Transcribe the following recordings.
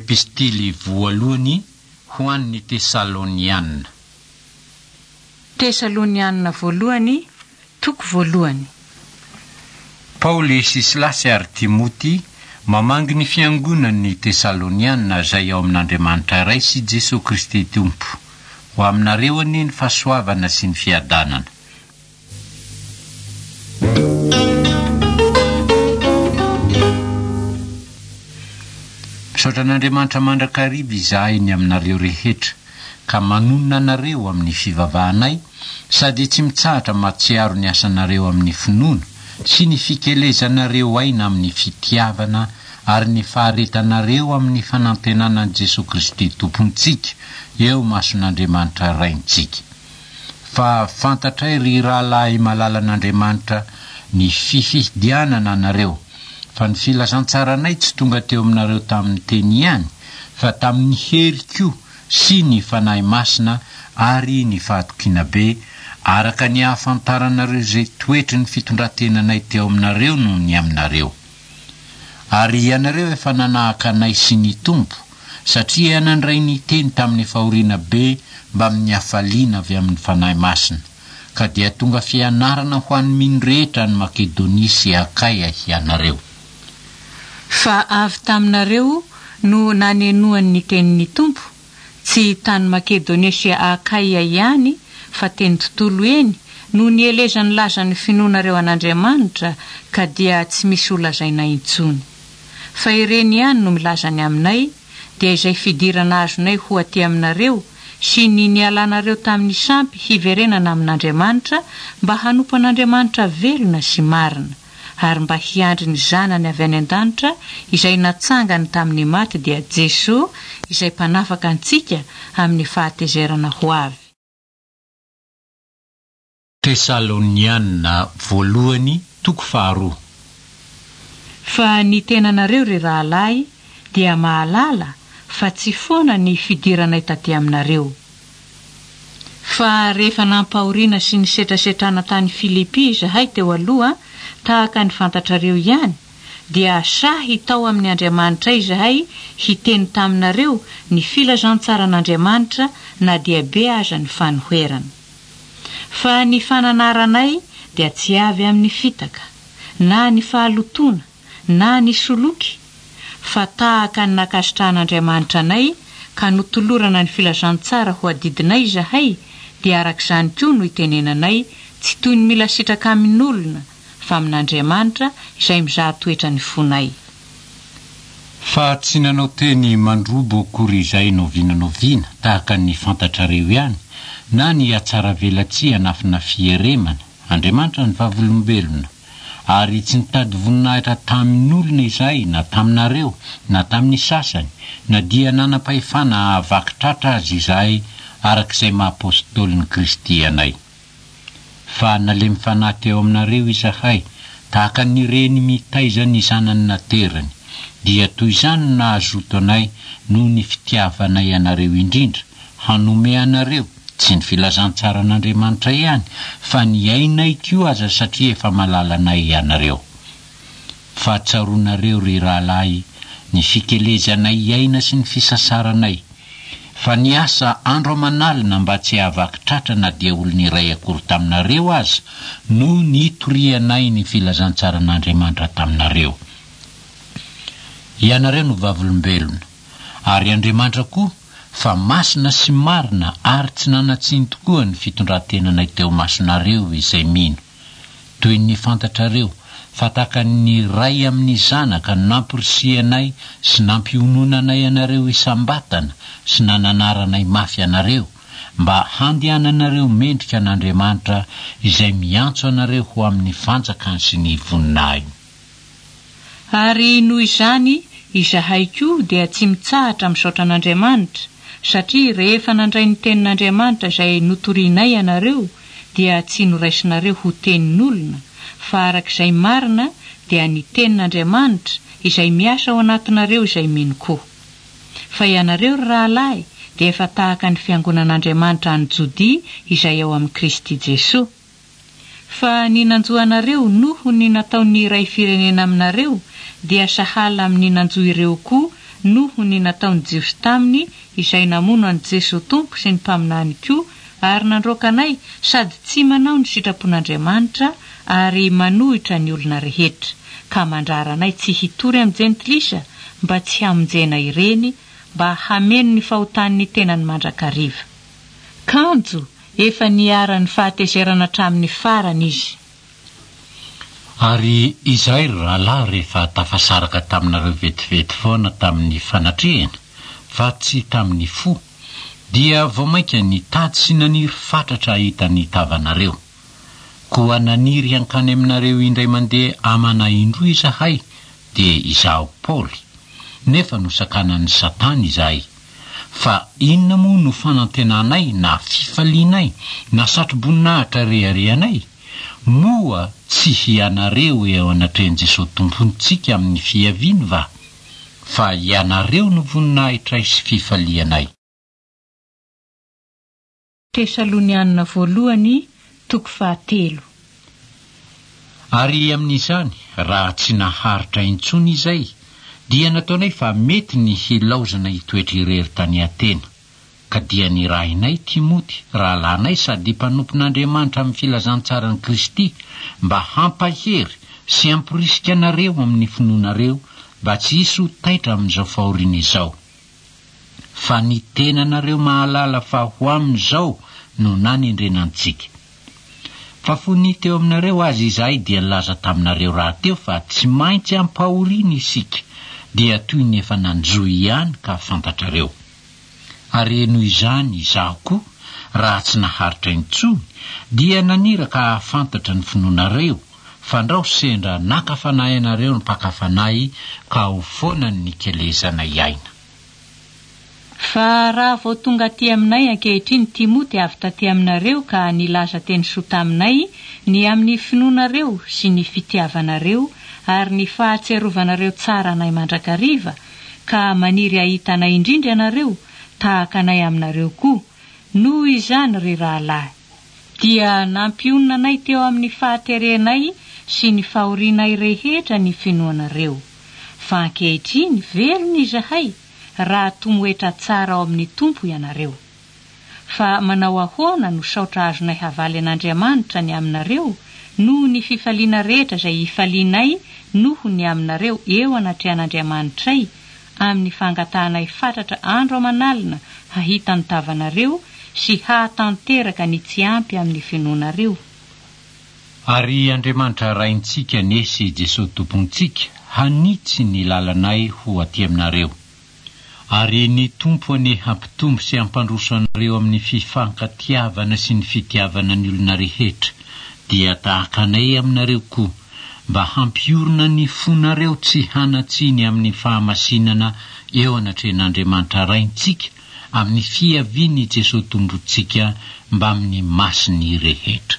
Epistily voalohany ho an'ny Tesalonianina. Tesalonianina voalohany, toko voalohany. Paoly sy Silasy ary Timoty mamangy ny fiangonan'ny Tesalonianina izay ao amin'Andriamanitra iray sy Jesosy Kristy Tompo. Ho aminareo ny fahasoavana sy ny fiadanana. Misaotra an'Andriamanitra mandrakariby izahay ny aminareo rehetra, ka manonona anareo amin'ny fivavahanay, sady tsy mitsahatra matsiaro ny asanareo amin'ny finoana sy ny fikelezanareo aina amin'ny fitiavana ary ny faharetanareo amin'ny fanantenanan'i Jesosy Kristy Tompontsika eo mason'Andriamanitra raintsika. Fa fantatray ry rahalahy malala an'Andriamanitra ny fifidianana anareo, fa ny filazantsaranay tsy tonga teo aminareo tamin'ny teny ihany, fa tamin'ny hery koa sy ny fanahy masina ary ny fahatokiana be, araka ny hahafantaranareo izay toetry ny fitondrantenanay teo aminareo noho ny aminareo. Ary ianareo efa nanahaka anay sy ny Tompo, satria nandray ny teny tamin'ny fahoriana be mba amin'ny hafaliana avy amin'ny fanahy masina, ka dia tonga fianarana ho an'ny mino rehetra ny Makedonia sy Akaia ianareo. Fa avy taminareo no nanenoan'ny tenin'ny Tompo, tsy tany Makedonia sy Akaia ihany, fa teny tontolo eny no nielezany lazany finoanareo an'Andriamanitra, ka dia tsy misy olazaina intsony. Fa ireny ihany no milazany aminay, dia izay fidirana azonay ho aty aminareo sy ny nialanareo tamin'ny sampy hiverenana amin'Andriamanitra, mba hanompo an'Andriamanitra velona sy marina, ary mba hiandry ny zanany avy any an-danitra izay natsangany tamin'ny maty, dia Jesosy izay mpanafaka antsika amin'ny fahatezerana ho avy. Tesalonianina voalohany, toko faharoa. Fa ny tenanareo ry rahalahy dia mahalala fa tsy foana ny fidiranay taty aminareo. Fa rehefa nampahoriana sy ny setrasetrana tany Filipi izahay teo aloha, tahaka ny fantatrareo ihany, dia sahy tao amin'ny Andriamanitra izahay hiteny taminareo ny filazantsaran'Andriamanitra na dia be aza ny fanoherana. Fa ny fananaranay dia tsy avy amin'ny fitaka, na ny fahalotona, na ny soloky, fa tahaka ny nakasitrahan'Andriamanitra anay, ka notolorana ny filazantsara ho adidinay izahay, dia arak'izany koa no itenenanay, tsy toy ny mila sitraka amin'olona, fa amin'Andriamanitra izay mizaha toetra ny fonay. Fa tsy nanao teny mandrobo akory izay novinanoviana, tahaka ny fantatrareo ihany, na ny atsara velatsia nafina fieremana, Andriamanitra ny vavolombelona, ary tsy nitady voninahitra tamin'olona izay, na taminareo, na tamin'ny sasany, na dia nanam-pahefana avakitratra azy izahay, arak'izay maha-apôstôlin'i Kristy anay. Fa nalemy fanahy teo aminareo izahay, tahaka ny reny mitaiza ny zanany naterany, dia toy izany nahazoto anay noho ny fitiavanay anareo indrindra, hanome anareo tsy ny filazantsaran'Andriamanitra ihany, fa ny ainay koa aza satria efa malala anay ianareo. Fa tsaronareo ry rahalahy ny fikelezanay aina sy ny fisasaranay, fa ny asa andro amanalina mba tsy havakitratra na dia olona iray akory taminareo aza, no nitorianay ny filazantsaran'Andriamanitra taminareo. Ianareo no vavolombelona, ary Andriamanitra koa fa masina sy marina, ary tsy nanatsiny tokoa ny fitondrantenanay teo masonareo izay mino. Toy ny fantatrareo, fa tahaka ny ray amin'ny zanaka nampirisianay sy nampiononanay anareo isambatana sy nananaranay mafy anareo, mba handehananareo mendrika an'Andriamanitra izay miantso anareo ho amin'ny fanjakany sy ny voninahiny. Ary noho izany, izahay koa dia tsy mitsahatra misaotra an'Andriamanitra, satria rehefa nandray ny tenin'Andriamanitra izay notorianay anareo, dia tsy noraisinareo ho tenin'olona, fa arak'izay marina dia ny tenin'Andriamanitra izay miasa ao anatinareo izay mino koa. Fa ianareo rahalahy dia efa tahaka ny fiangonan'Andriamanitra any Jodia izay ao amin'ny Kristy Jesosy. Fa ny nanjoanareo noho ny nataon'ny iray firenena aminareo, dia sahala amin'ny nanjo ireo koa noho ny nataony Jiosy taminy izay namono an Jesosy Tompo sy ny mpaminany koa ary nandroaka anay sady tsy manao ny sitrapon'Andriamanitra ary manohitra ny olona rehetra ka mandrara anay tsy hitory amin'ny jentilisa mba tsy hamonjena ireny mba hameno ny fahotan'ny tenany mandrakariva. Kanjo efa niara ny fahatezerana hatramin'ny farany izy. Ary izay rahalahy rehefa tafasaraka taminareo vetivety foana tamin'ny fanatrehana fa tsy tamin'ny fo, dia vao mainka nitady sy naniry fatratra hita ny tavanareo. Koa naniry hankany aminareo indray mandeha amana indroa izahay, dia izaho Paoly, nefa no sakanan'ny Satana izahay. Fa inona moa no fanantenanay na fifalianay na satroboninahitra reharehanay? Moa tsy hianareo eo anatrehan'i Jesosy Tompontsika amin'ny fiaviany va? Fa ianareo no voninahitray sy fifalianay. Tesalonianina voalohany toko 3. Ary amin'izany, raha tsy naharitra intsony izay, dia nataonay fa mety ny hilaozana hitoetra irery tany Atena, ka dia nirahinay Timoty, rahalanay sady mpanompon'Andriamanitra amin'ny filazantsara ny Kristy, mba hampahery sy hamporisika anareo amin'ny finoanareo, mba tsy hisy ho taitra amin'izao fahoriana izao. Fa ny tenanareo mahalala fa ho amin'izao no nanendrenantsika. Fa fony teo aminareo azy izay dia nilaza taminareo raha teo fa tsy maintsy hampahoriana isika, dia toy ny efa nanjoy ihany ka fantatrareo. Ary noho izany izaho koa, raha tsy naharitra intsony, dia naniraka hahafantatra ny finoanareo, fandrao sendra nakafanahy anareo ny mpakafanahy ka ho foana ny kelezana iaina. Fa raha vao tonga aty aminay ankehitriny Timoty avy taty aminareo ka nilaza teny soa taminay ny amin'ny finoanareo sy ny fitiavanareo ary ny fahatserovanareo tsara anay mandrakariva, ka maniry ahitanay indrindra anareo tahaka anay aminareo koa. Noho izany ry rahalahy, dia nampionina anay teo amin'ny fahaterenay sy ny fahorianay rehetra ny finoanareo. Fa ankehitriny velona izahay raha tomoetra tsara ao amin'ny Tompo ianareo. Fa manao ahoana no saotra azonay havaly an'Andriamanitra ny aminareo noho ny fifaliana rehetra izay hifalianay noho ny aminareo eo anatrehan'Andriamanitray amin'ny fangatahanay fatratra andro aman'alina hahita ny tavanareo sy hahatanteraka ny tsy ampy amin'ny finoanareo. Ary Andriamanitra raintsika nesy Jesosy Tompontsika hanitsy ny lalanay ho aty aminareo. Ary ny Tompo ny hampitombo sy hampandroso anareo amin'ny fifankatiavana sy ny fitiavana ny olona rehetra, dia tahaka anay aminareo koa, mba hampiorina ny fonareo tsy hanatsiny amin'ny fahamasinana eo anatrehan'Andriamanitra raintsika amin'ny fiaviany Jesosy Tompontsika mba amin'ny masiny rehetra.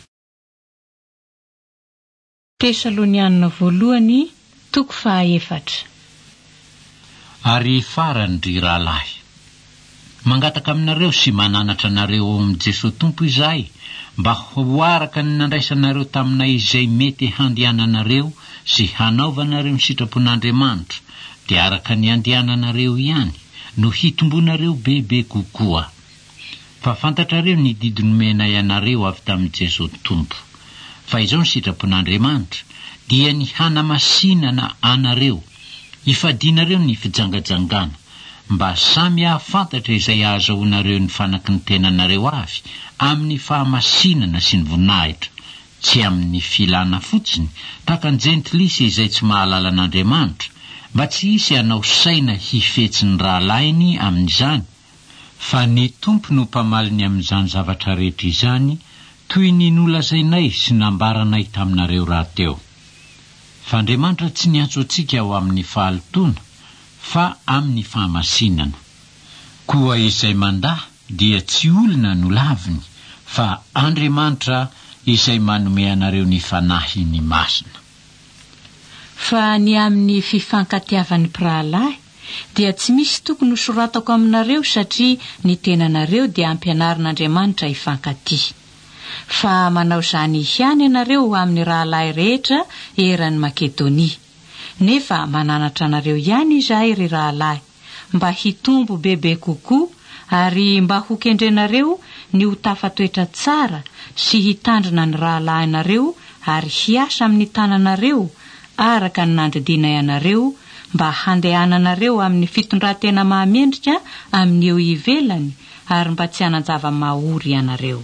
Tesalonianina voalohany toko 4. Ary farany ry rahalahy, mangataka aminareo sy mananatra anareo amin'ny Jesosy Tompo izahay, mba ho araka ny nandraisanareo taminay izay mety handehananareo sy hanaovanareo ny sitrapon'Andriamanitra, dia araka ny andehananareo ihany no hitombonareo bebe kokoa. Fa fantatrareo ny didiny menay anareo avy tamin'i Jesosy Tompo. Fa izao ny sitrapon'Andriamanitra dia ny hanamasinana anareo, ifadinareo ny fijangajangana, mba samy hahafantatra izay ahazoanareo ny fanaky ny tenanareo avy amin'ny fahamasinana sy ny voninahitra, tsy amin'ny filana fotsiny, tahaka ny jentilisa izay tsy mahalala an'Andriamanitra, mba tsy hisy hanao saina hifetsy ny rahalainy amin'izany. Fa ny Tompo no mpamaliny amin'izany zavatra rehetra izany, toy ny nolazainay sy nambaranay taminareo raha teo. Fa Andriamanitra tsy niantso antsika ao amin'ny fahalitoana, fa amin'ny fahamasinana. Koa izay mandahy dia tsy olona no laviny, fa Andriamanitra izay manome anareo ny fanahy ny masina. Fa ny amin'ny fifankatiavan'ny mpirahalahy dia tsy misy tokony soratako aminareo satria ny tenanareo dia ampianarin'Andriamanitra hifankatia. Fa manao izany ihany ianareo amin'ny rahalahy rehetra eran'ny Makedonia. Nefa mananatra anareo ihany izahay ry rahalahy, mba hitombo bebe kokoa ary mba ho kendrenareo ny ho tafatoetra tsara sy hitandrina ny rahalahinareo ary hiasa amin'ny tananareo araka ny nandridina ianareo mba handehananareo amin'ny fitondratena mahamendrika amin'ny eo ivelany ary mba tsy hanan-java mahory ianareo.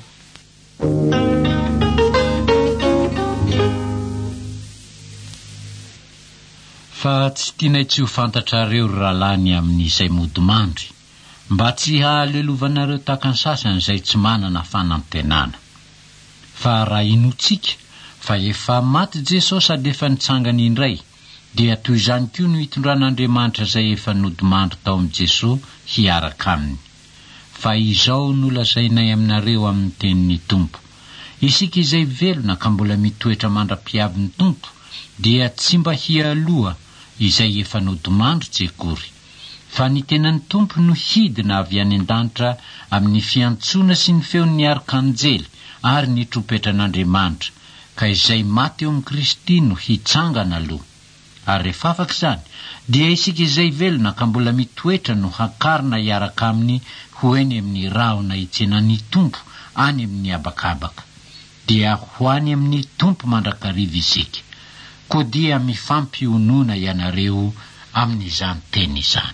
Fa tsy tianay tsy ho fantatrareo rahalany amin'izay modimandry mba tsy hahaleelovanareo tahaka ny sasany izay tsy manana fanantenana. Fa raha inotsika fa efa maty Jesosy sady efa nitsangana indray, dia toy izany koa no hitondran'Andriamanitra izay efa nodimandry tao amin'i Jesosy hiaraka aminy. Fa izao nolazainay aminareo amin'ny tenin'ny Tompo. Isika izay velona ka mbola mitoetra mandra-piavy ny Tompo, dia tsy mba hialoha izay efa nodimandry tsekory. Fa ny tenan'ny Tompo no hidina avy any an-danitra amin'ny fiantsoana sy ny feon'ny arkanjely ary ny trompetran'Andriamanitra, ka izay maty eo amin'ny Kristy no hitsangana aloha. Ary rehefa afaka izany, dia isika izay velona ka mbola mitoetra no hakarina hiaraka aminy ho eny amin'ny rahona hitsenan'ny Tompo any amin'ny habakabaka. Dia ho any amin'ny Tompo mandrakariva isika. Koa dia mifampionona ianareo amin'izany teny izany.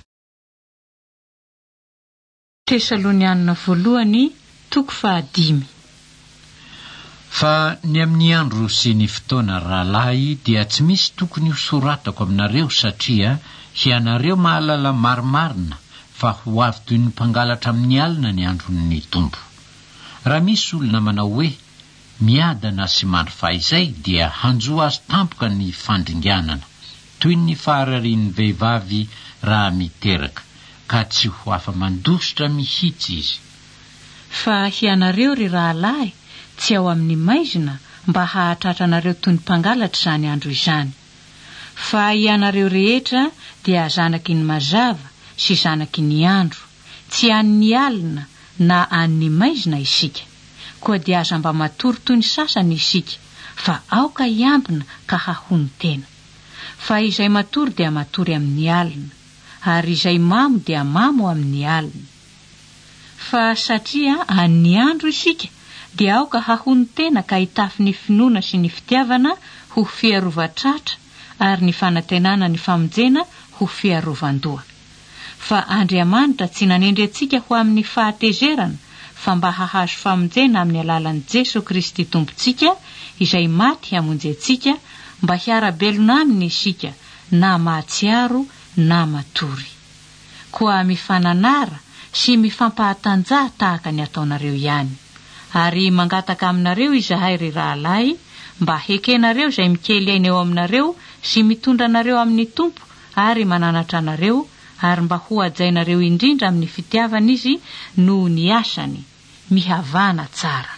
Tesalonianina voalohany toko 5. Fa ny amin'ny andro sy ny fotoana rahalahy dia tsy misy tokony ho soratako aminareo satria ianareo mahalala marimarina fa ho avy toy ny mpangalatra amin'ny alina ny andron'ny Tompo. Raha misy olona manao hoe miadana sy mandry fahizay dia hanjoa azy tampoka ny fandringanana toy ny fahararian'ny vehivavy raha miteraka, ka tsy ho afa-mandositra mihitsy izy. Fa ianareo ry rahalahy tsy ao amin'ny maizina mba hahatratra anareo toy ny mpangalatra izany andro izany. Fa ianareo rehetra dia zanaky ny mazava sy zanaky ny andro, tsy an'ny alina na an'ny maizina isika. Koa dia aza mba matory toy ny sasany isika, fa aoka hiambina ka hahony tena. Fa izay matory dia matory amin'ny alina, ary izay mamo dia mamo amin'ny alina. Fa satria an'ny andro isika, dia aoka hahony tena ka hitafy ny finoana sy ny fitiavana ho fiarovatratra ary ny fanantenana ny famonjena ho fiarovan-doha. Fa Andriamanitra tsy nanendry antsika ho amin'ny fahatezerana, fa mba hahazo famonjena amin'ny alalan'i Jesosy Kristy Tompontsika, izay maty hamonjy antsika, mba hiara-belona aminy isika, na mahatsiaro na matory. Koa mifananara sy mifampahatanjaha tahaka ny ataonareo ihany. Ary mangataka aminareo izahay ry rahalahy, mba hekenareo izay mikely aina eo aminareo sy mitondra anareo amin'ny Tompo ary mananatra anareo, ary mba ho ajainareo indrindra amin'ny fitiavana izy noho ny asany mihavana tsara.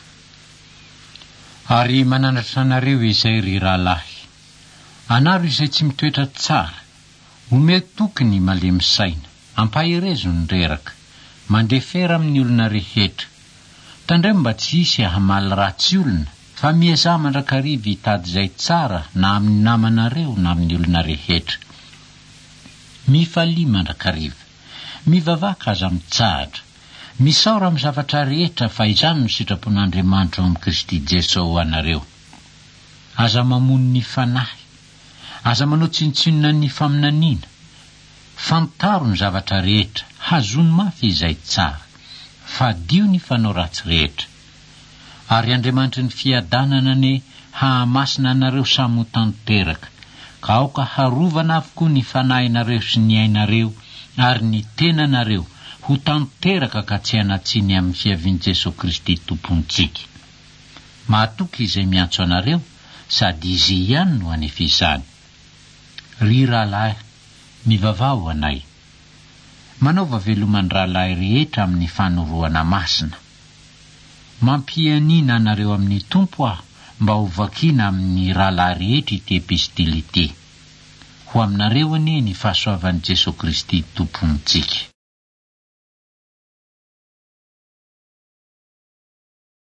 Ary mananatra anareo izay ry rahalahy, anaro izay tsy mitoetra tsara, ome tokony malemy saina, ampaherezo ny reraka, mandefera amin'ny olona rehetra. Tandremo mba tsy hisy hamaly ratsy olona, fa miezah mandrakariva hitady izay tsara na amin'ny namanareo na amin'ny olona rehetra. Mifalia mandrakariva, mivavaka aza mitsahatra, misaora amin'ny zavatra rehetra fa izany no sitrapon'Andriamanitra ao amin'ny Kristy Jesosy ho anareo. Aza mamono ny fanahy, aza manao tsinontsinona ny faminaniana, fantaro ny zavatra rehetra, hazony mafy izay tsara, fa dio ny fanao ratsy rehetra. Ary Andriamanitra ny fiadanana ny hahamasina anareo samy ho tanteraka, ka aoka harovana avokoa ny fanahinareo sy ny ainareo ary ny tenanareo ho tanteraka ka tsy hanatsiny amin'ny fiavian'i Jesosy Kristy Tompontsika. Mahatoky izay miantso anareo, sady izy ihany no hanefizany. Ry rahalahy, mivavao anay. Manaova veloman'ny rahalahy rehetra amin'ny fanoroana masina. Mampianina anareo amin'ny Tompo aho, mba ho vakiana amin'ny rahalahy rehetra ity epistility. Ho aminareo anie ny fahasoavan'i Jesosy Kristy Tompontsika.